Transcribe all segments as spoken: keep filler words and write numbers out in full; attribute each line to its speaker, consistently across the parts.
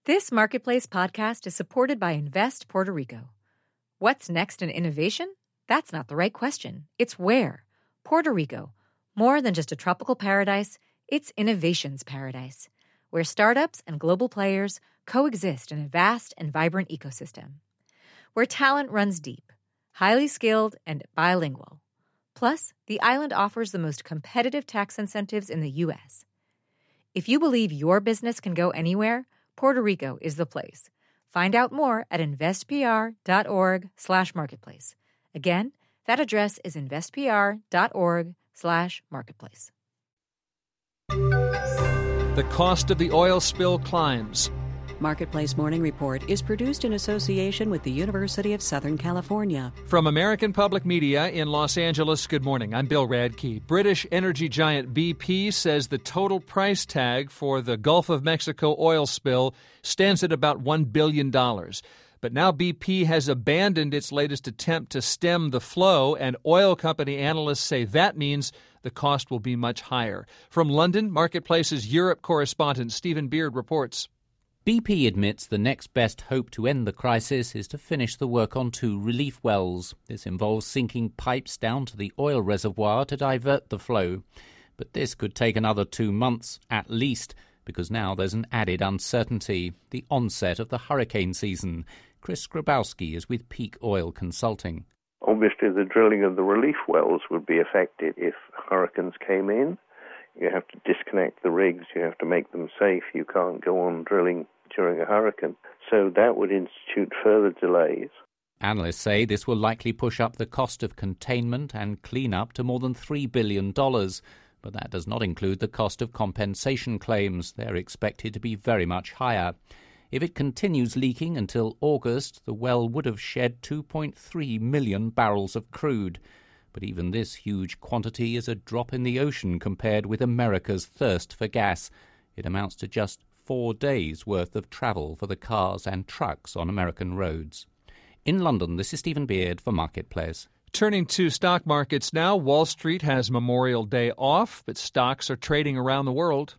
Speaker 1: This Marketplace podcast is supported by Invest Puerto Rico. What's next in innovation? That's not the right question. It's where. Puerto Rico. More than just a tropical paradise, it's innovation's paradise, where startups and global players coexist in a vast and vibrant ecosystem. Where talent runs deep, highly skilled, and bilingual. Plus, the island offers the most competitive tax incentives in the U S. If you believe your business can go anywhere, Puerto Rico is the place. Find out more at investpr.org slash marketplace. Again, that address is investpr.org slash marketplace.
Speaker 2: The cost of the oil spill climbs.
Speaker 3: Marketplace Morning Report is produced in association with the University of Southern California.
Speaker 2: From American Public Media in Los Angeles, good morning. I'm Bill Radke. British energy giant B P says the total price tag for the Gulf of Mexico oil spill stands at about one billion dollars. But now B P has abandoned its latest attempt to stem the flow, and oil company analysts say that means the cost will be much higher. From London, Marketplace's Europe correspondent Stephen Beard reports.
Speaker 4: B P admits the next best hope to end the crisis is to finish the work on two relief wells. This involves sinking pipes down to the oil reservoir to divert the flow. But this could take another two months at least, because now there's an added uncertainty, the onset of the hurricane season. Chris Grabowski is with Peak Oil Consulting.
Speaker 5: Obviously, the drilling of the relief wells would be affected if hurricanes came in. You have to disconnect the rigs, you have to make them safe, you can't go on drilling during a hurricane. So that would institute further delays.
Speaker 4: Analysts say this will likely push up the cost of containment and cleanup to more than three billion dollars. But that does not include the cost of compensation claims. They're expected to be very much higher. If it continues leaking until August, the well would have shed two point three million barrels of crude. But even this huge quantity is a drop in the ocean compared with America's thirst for gas. It amounts to just four days' worth of travel for the cars and trucks on American roads. In London, this is Stephen Beard for Marketplace.
Speaker 2: Turning to stock markets now, Wall Street has Memorial Day off, but stocks are trading around the world.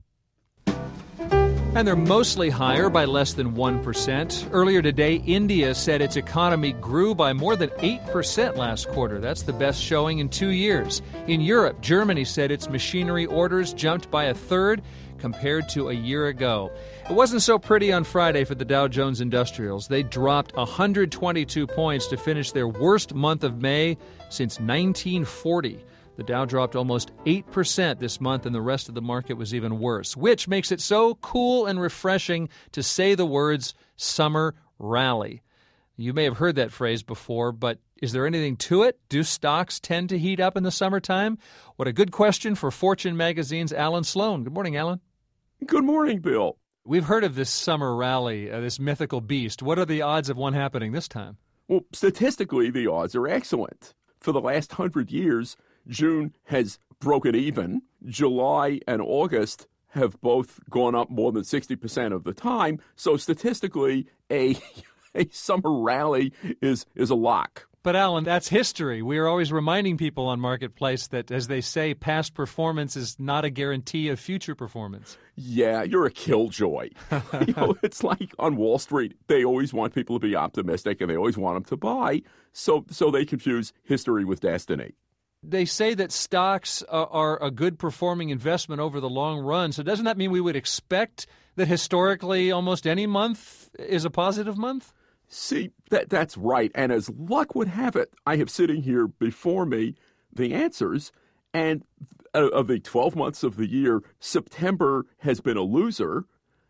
Speaker 2: And they're mostly higher by less than one percent. Earlier today, India said its economy grew by more than eight percent last quarter. That's the best showing in two years. In Europe, Germany said its machinery orders jumped by a third compared to a year ago. It wasn't so pretty on Friday for the Dow Jones Industrials. They dropped one hundred twenty-two points to finish their worst month of May since nineteen forty. The Dow dropped almost eight percent this month, and the rest of the market was even worse, which makes it so cool and refreshing to say the words summer rally. You may have heard that phrase before, but is there anything to it? Do stocks tend to heat up in the summertime? What a good question for Fortune Magazine's Alan Sloan. Good morning, Alan.
Speaker 6: Good morning, Bill.
Speaker 2: We've heard of this summer rally, uh, this mythical beast. What are the odds of one happening this time?
Speaker 6: Well, statistically, the odds are excellent. For the last hundred years, June has broken even. July and August have both gone up more than sixty percent of the time. So statistically, a a summer rally is is a lock.
Speaker 2: But, Alan, that's history. We are always reminding people on Marketplace that, as they say, past performance is not a guarantee of future performance.
Speaker 6: Yeah, you're a killjoy. You know, it's like on Wall Street, they always want people to be optimistic and they always want them to buy, so so they confuse history with destiny.
Speaker 2: They say that stocks are, are a good performing investment over the long run. So doesn't that mean we would expect that historically almost any month is a positive month?
Speaker 6: See, that that's right. And as luck would have it, I have sitting here before me the answers. And of the twelve months of the year, September has been a loser,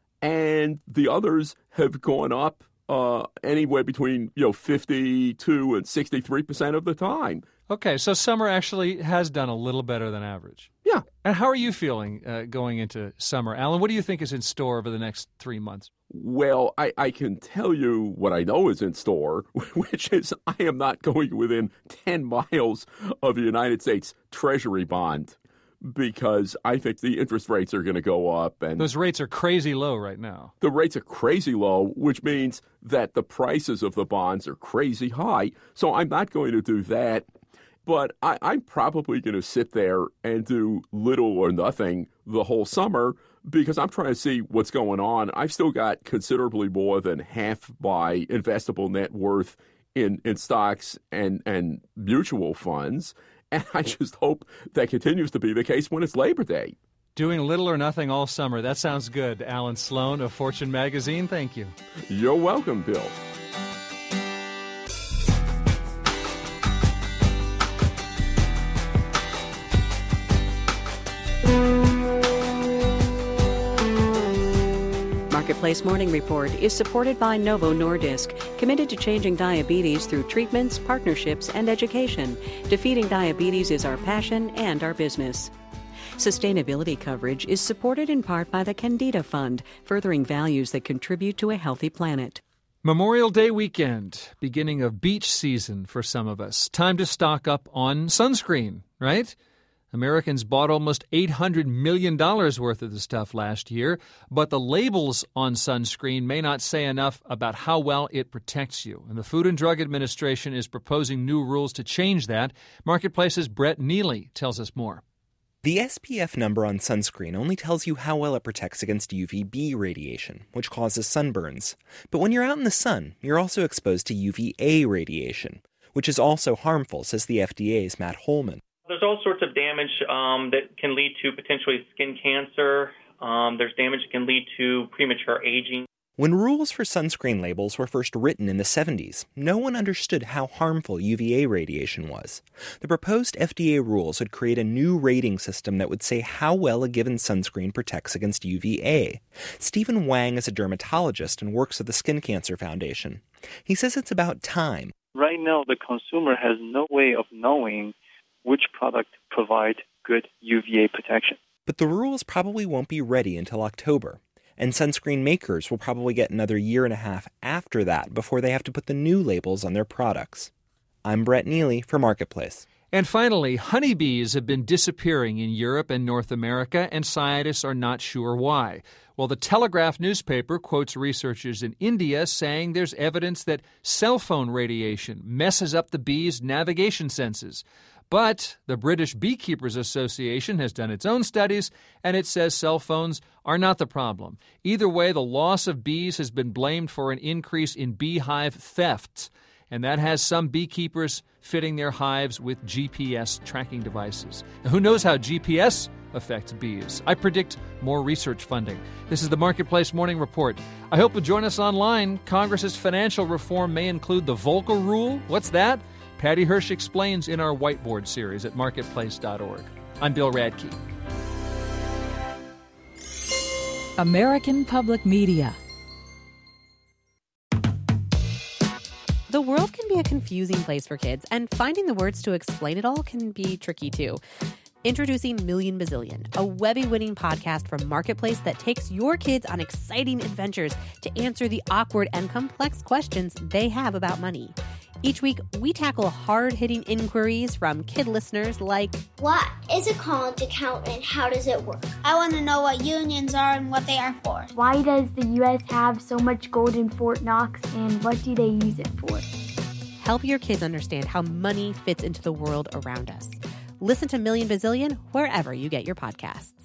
Speaker 6: and the others have gone up uh, anywhere between you know fifty-two and sixty-three percent of the time.
Speaker 2: Okay, so summer actually has done a little better than average.
Speaker 6: Yeah.
Speaker 2: And how are you feeling uh, going into summer? Alan, what do you think is in store over the next three months?
Speaker 6: Well, I, I can tell you what I know is in store, which is I am not going within ten miles of a United States Treasury bond because I think the interest rates are going to go up. And
Speaker 2: those rates are crazy low right now.
Speaker 6: The rates are crazy low, which means that the prices of the bonds are crazy high. So I'm not going to do that. But I, I'm probably going to sit there and do little or nothing the whole summer because I'm trying to see what's going on. I've still got considerably more than half my investable net worth in, in stocks and, and mutual funds, and I just hope that continues to be the case when it's Labor Day.
Speaker 2: Doing little or nothing all summer. That sounds good. Alan Sloan of Fortune Magazine, thank you.
Speaker 6: You're welcome, Bill.
Speaker 3: Marketplace Morning Report is supported by Novo Nordisk, committed to changing diabetes through treatments, partnerships, and education. Defeating diabetes is our passion and our business. Sustainability coverage is supported in part by the Candida Fund, furthering values that contribute to a healthy planet.
Speaker 2: Memorial Day weekend, beginning of beach season for some of us. Time to stock up on sunscreen, right? Americans bought almost eight hundred million dollars worth of the stuff last year, but the labels on sunscreen may not say enough about how well it protects you. And the Food and Drug Administration is proposing new rules to change that. Marketplace's Brett Neely tells us more.
Speaker 7: The S P F number on sunscreen only tells you how well it protects against U V B radiation, which causes sunburns. But when you're out in the sun, you're also exposed to U V A radiation, which is also harmful, says the F D A's Matt Holman.
Speaker 8: There's all sorts of damage um, that can lead to potentially skin cancer. Um, there's damage that can lead to premature aging.
Speaker 7: When rules for sunscreen labels were first written in the seventies, no one understood how harmful U V A radiation was. The proposed F D A rules would create a new rating system that would say how well a given sunscreen protects against U V A. Stephen Wang is a dermatologist and works at the Skin Cancer Foundation. He says it's about time.
Speaker 9: Right now, the consumer has no way of knowing which product provide good U V A protection.
Speaker 7: But the rules probably won't be ready until October, and sunscreen makers will probably get another year and a half after that before they have to put the new labels on their products. I'm Brett Neely for Marketplace.
Speaker 2: And finally, honeybees have been disappearing in Europe and North America, and scientists are not sure why. Well, the Telegraph newspaper quotes researchers in India saying there's evidence that cell phone radiation messes up the bees' navigation senses. But the British Beekeepers Association has done its own studies, and it says cell phones are not the problem. Either way, the loss of bees has been blamed for an increase in beehive thefts, and that has some beekeepers fitting their hives with G P S tracking devices. Now, who knows how G P S affects bees? I predict more research funding. This is the Marketplace Morning Report. I hope you'll join us online. Congress's financial reform may include the Volcker Rule. What's that? Patty Hirsch explains in our whiteboard series at marketplace dot org. I'm Bill Radke.
Speaker 10: American Public Media.
Speaker 11: The world can be a confusing place for kids, and finding the words to explain it all can be tricky too. Introducing Million Bazillion, a Webby-winning podcast from Marketplace that takes your kids on exciting adventures to answer the awkward and complex questions they have about money. Each week, we tackle hard-hitting inquiries from kid listeners like,
Speaker 12: what is a college account and how does it work? I want to know what unions are and what they are for.
Speaker 13: Why does the U S have so much gold in Fort Knox and what do they use it for?
Speaker 11: Help your kids understand how money fits into the world around us. Listen to Million Bazillion wherever you get your podcasts.